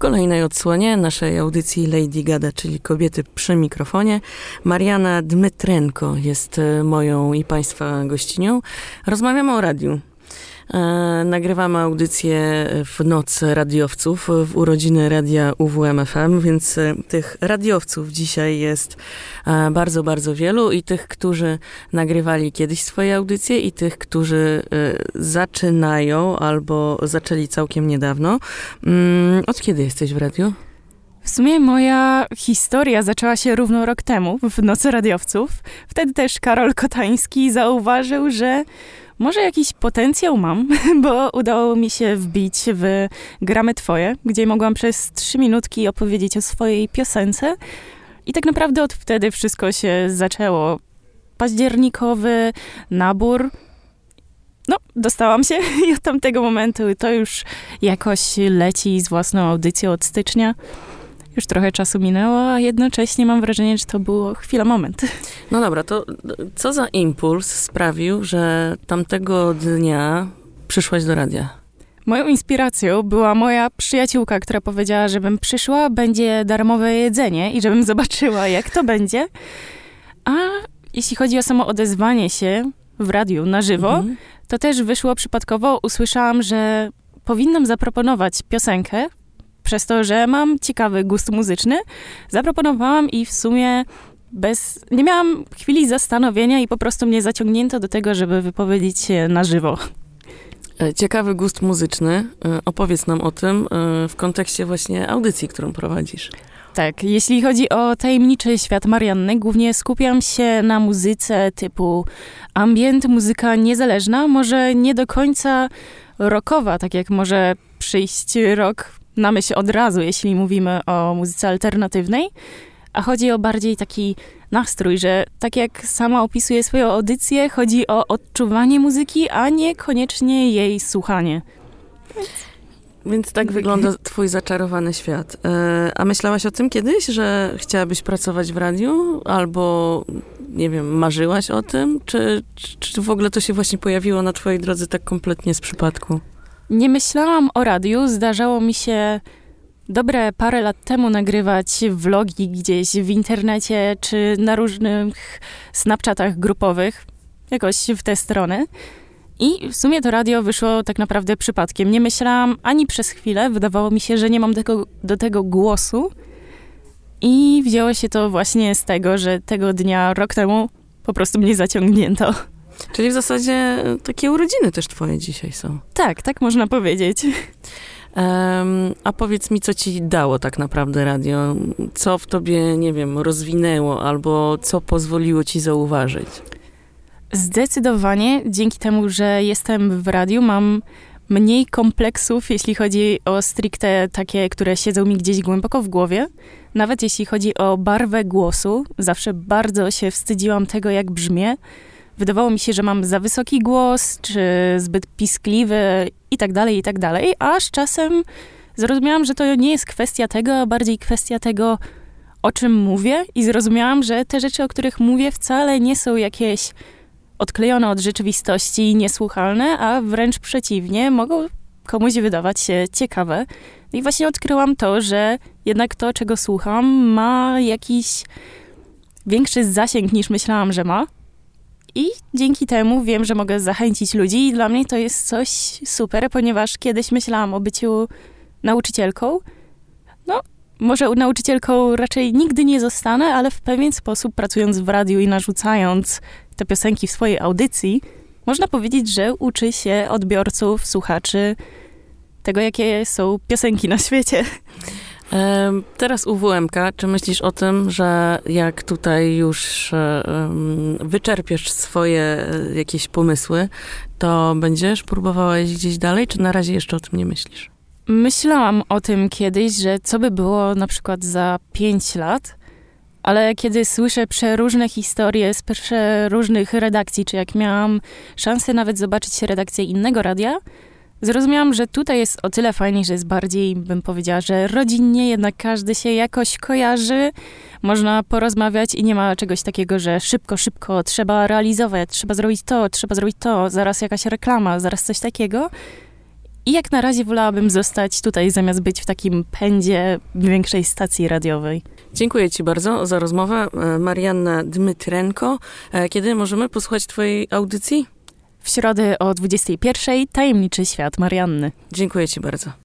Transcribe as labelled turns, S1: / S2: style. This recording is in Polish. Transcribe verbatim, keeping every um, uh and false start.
S1: kolejnej odsłonie naszej audycji Lady Gada, czyli Kobiety przy mikrofonie, Mariana Dmytrenko jest moją i Państwa gościnią. Rozmawiamy o radiu. E, nagrywamy audycję w Noc Radiowców, w urodziny radia U W M F M, więc e, tych radiowców dzisiaj jest e, bardzo, bardzo wielu i tych, którzy nagrywali kiedyś swoje audycje i tych, którzy e, zaczynają albo zaczęli całkiem niedawno. Mm, od kiedy jesteś w radiu?
S2: W sumie moja historia zaczęła się równo rok temu, w Nocy Radiowców. Wtedy też Karol Kotański zauważył, że może jakiś potencjał mam, bo udało mi się wbić w Gramy Twoje, gdzie mogłam przez trzy minutki opowiedzieć o swojej piosence. I tak naprawdę od wtedy wszystko się zaczęło. Październikowy nabór. No, dostałam się i od tamtego momentu to już jakoś leci z własną audycją od stycznia. Już trochę czasu minęło, a jednocześnie mam wrażenie, że to było chwila, moment.
S1: No dobra, to co za impuls sprawił, że tamtego dnia przyszłaś do radia?
S2: Moją inspiracją była moja przyjaciółka, która powiedziała, żebym przyszła, będzie darmowe jedzenie i żebym zobaczyła, jak to będzie. A jeśli chodzi o samo odezwanie się w radiu na żywo, mhm. to też wyszło przypadkowo. Usłyszałam, że powinnam zaproponować piosenkę. Przez to, że mam ciekawy gust muzyczny, zaproponowałam i w sumie bez, nie miałam chwili zastanowienia i po prostu mnie zaciągnięto do tego, żeby wypowiedzieć się na żywo.
S1: Ciekawy gust muzyczny. Opowiedz nam o tym w kontekście właśnie audycji, którą prowadzisz.
S2: Tak, jeśli chodzi o tajemniczy świat Marianny, głównie skupiam się na muzyce typu ambient, muzyka niezależna, może nie do końca rockowa, tak jak może przyjść rock na myśl od razu, jeśli mówimy o muzyce alternatywnej, a chodzi o bardziej taki nastrój, że tak jak sama opisuje swoją audycję, chodzi o odczuwanie muzyki, a niekoniecznie jej słuchanie.
S1: Więc, Więc tak wygląda twój zaczarowany świat. A myślałaś o tym kiedyś, że chciałabyś pracować w radiu? Albo, nie wiem, marzyłaś o tym? Czy, czy, czy w ogóle to się właśnie pojawiło na twojej drodze tak kompletnie z przypadku?
S2: Nie myślałam o radiu. Zdarzało mi się dobre parę lat temu nagrywać vlogi gdzieś w internecie czy na różnych Snapchatach grupowych, jakoś w te strony. I w sumie to radio wyszło tak naprawdę przypadkiem. Nie myślałam ani przez chwilę, wydawało mi się, że nie mam tego, do tego głosu. I wzięło się to właśnie z tego, że tego dnia, rok temu, po prostu mnie zaciągnięto.
S1: Czyli w zasadzie takie urodziny też twoje dzisiaj są.
S2: Tak, tak można powiedzieć.
S1: Um, a powiedz mi, co ci dało tak naprawdę radio? Co w tobie, nie wiem, rozwinęło albo co pozwoliło ci zauważyć?
S2: Zdecydowanie dzięki temu, że jestem w radiu, mam mniej kompleksów, jeśli chodzi o stricte takie, które siedzą mi gdzieś głęboko w głowie. Nawet jeśli chodzi o barwę głosu, zawsze bardzo się wstydziłam tego, jak brzmię. Wydawało mi się, że mam za wysoki głos, czy zbyt piskliwy i tak dalej, i tak dalej. Aż czasem zrozumiałam, że to nie jest kwestia tego, a bardziej kwestia tego, o czym mówię. I zrozumiałam, że te rzeczy, o których mówię, wcale nie są jakieś odklejone od rzeczywistości, niesłuchalne, a wręcz przeciwnie, mogą komuś wydawać się ciekawe. I właśnie odkryłam to, że jednak to, czego słucham, ma jakiś większy zasięg niż myślałam, że ma. I dzięki temu wiem, że mogę zachęcić ludzi i dla mnie to jest coś super, ponieważ kiedyś myślałam o byciu nauczycielką. No, może nauczycielką raczej nigdy nie zostanę, ale w pewien sposób pracując w radiu i narzucając te piosenki w swojej audycji, można powiedzieć, że uczy się odbiorców, słuchaczy tego, jakie są piosenki na świecie.
S1: Teraz U W M-ka, czy myślisz o tym, że jak tutaj już wyczerpiesz swoje jakieś pomysły, to będziesz próbowała iść gdzieś dalej, czy na razie jeszcze o tym nie myślisz?
S2: Myślałam o tym kiedyś, że co by było na przykład za pięć lat, ale kiedy słyszę przeróżne historie z przeróżnych redakcji, czy jak miałam szansę nawet zobaczyć redakcję innego radia, zrozumiałam, że tutaj jest o tyle fajnie, że jest bardziej, bym powiedziała, że rodzinnie, jednak każdy się jakoś kojarzy, można porozmawiać i nie ma czegoś takiego, że szybko, szybko trzeba realizować, trzeba zrobić to, trzeba zrobić to, zaraz jakaś reklama, zaraz coś takiego. I jak na razie wolałabym zostać tutaj, zamiast być w takim pędzie większej stacji radiowej.
S1: Dziękuję ci bardzo za rozmowę. Marianna Dmytrenko. Kiedy możemy posłuchać twojej audycji?
S2: W środę o dwudziestej pierwszej Tajemniczy Świat Marianny.
S1: Dziękuję ci bardzo.